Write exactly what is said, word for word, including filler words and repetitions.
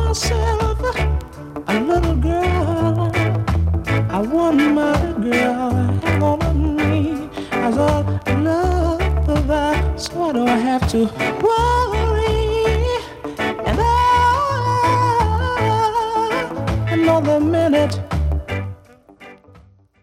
myself a little girl. I want my girl hang on to me as a lover, so I don't have to worry. And I, another minute